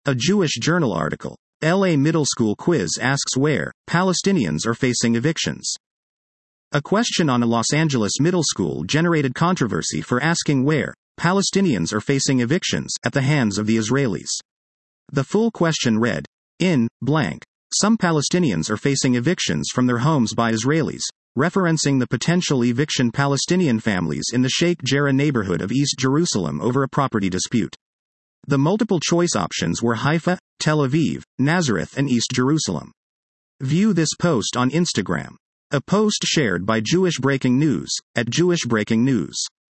A Jewish Journal article. LA Middle School quiz asks where Palestinians are facing evictions. A question on a Los Angeles middle school generated controversy for asking where Palestinians are facing evictions at the hands of the Israelis. The full question read, in blank, some Palestinians are facing evictions from their homes by Israelis, referencing the potential eviction Palestinian families in the Sheikh Jarrah neighborhood of East Jerusalem over a property dispute. The multiple choice options were Haifa, Tel Aviv, Nazareth and East Jerusalem. View this post on Instagram. A post shared by Jewish Breaking News, at Jewish Breaking News.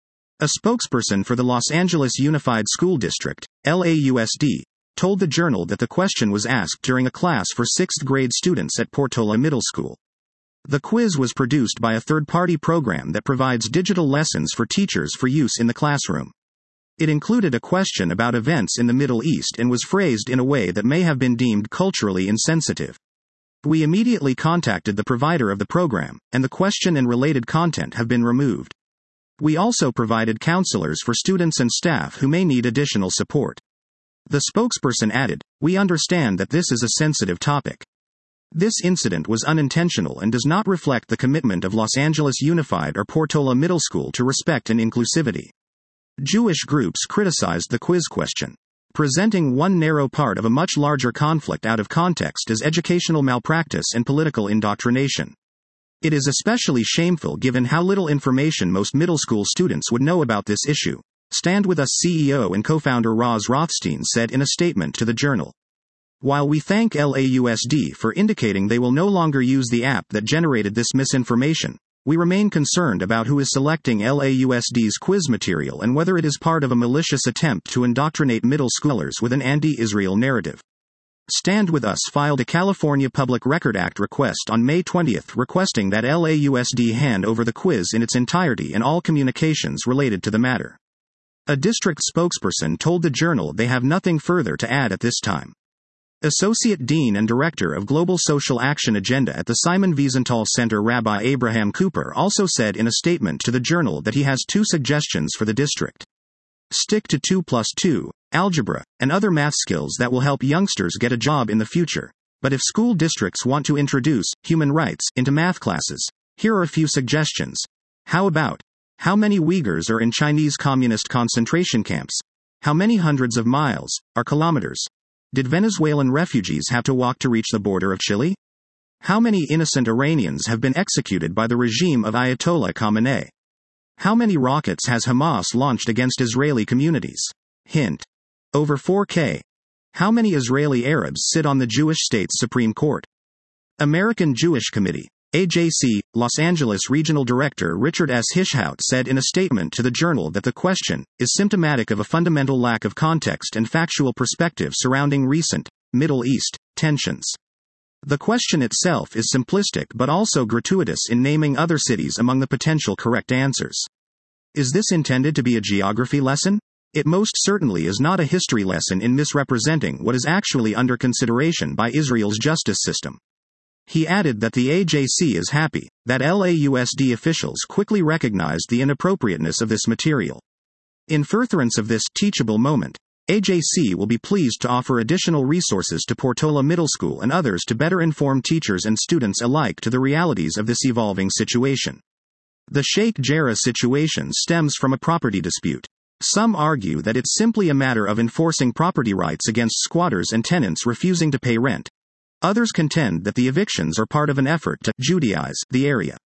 A spokesperson for the Los Angeles Unified School District, LAUSD, told the Journal that the question was asked during a class for 6th grade students at Portola Middle School. The quiz was produced by a third-party program that provides digital lessons for teachers for use in the classroom. It included a question about events in the Middle East and was phrased in a way that may have been deemed culturally insensitive. We immediately contacted the provider of the program, and the question and related content have been removed. We also provided counselors for students and staff who may need additional support. The spokesperson added, "We understand that this is a sensitive topic. This incident was unintentional and does not reflect the commitment of Los Angeles Unified or Portola Middle School to respect and inclusivity." Jewish groups criticized the quiz question, presenting one narrow part of a much larger conflict out of context as educational malpractice and political indoctrination. It is especially shameful given how little information most middle school students would know about this issue, Stand With Us CEO and co-founder Roz Rothstein said in a statement to the Journal. While we thank LAUSD for indicating they will no longer use the app that generated this misinformation, we remain concerned about who is selecting LAUSD's quiz material and whether it is part of a malicious attempt to indoctrinate middle schoolers with an anti-Israel narrative. Stand With Us filed a California Public Record Act request on May 20 requesting that LAUSD hand over the quiz in its entirety and all communications related to the matter. A district spokesperson told the Journal they have nothing further to add at this time. Associate Dean and Director of Global Social Action Agenda at the Simon Wiesenthal Center Rabbi Abraham Cooper also said in a statement to the Journal that he has 2 suggestions for the district. Stick to 2+2, algebra, and other math skills that will help youngsters get a job in the future. But if school districts want to introduce human rights into math classes, here are a few suggestions. How about, how many Uyghurs are in Chinese communist concentration camps? How many hundreds of miles, are kilometers? Did Venezuelan refugees have to walk to reach the border of Chile? How many innocent Iranians have been executed by the regime of Ayatollah Khamenei? How many rockets has Hamas launched against Israeli communities? Hint. Over 4K. How many Israeli Arabs sit on the Jewish State's Supreme Court? American Jewish Committee, AJC, Los Angeles Regional Director Richard S. Hishhout said in a statement to the Journal that the question is symptomatic of a fundamental lack of context and factual perspective surrounding recent Middle East tensions. The question itself is simplistic but also gratuitous in naming other cities among the potential correct answers. Is this intended to be a geography lesson? It most certainly is not a history lesson in misrepresenting what is actually under consideration by Israel's justice system. He added that the AJC is happy that LAUSD officials quickly recognized the inappropriateness of this material. In furtherance of this teachable moment, AJC will be pleased to offer additional resources to Portola Middle School and others to better inform teachers and students alike to the realities of this evolving situation. The Sheikh Jarrah situation stems from a property dispute. Some argue that it's simply a matter of enforcing property rights against squatters and tenants refusing to pay rent. Others contend that the evictions are part of an effort to Judaize the area.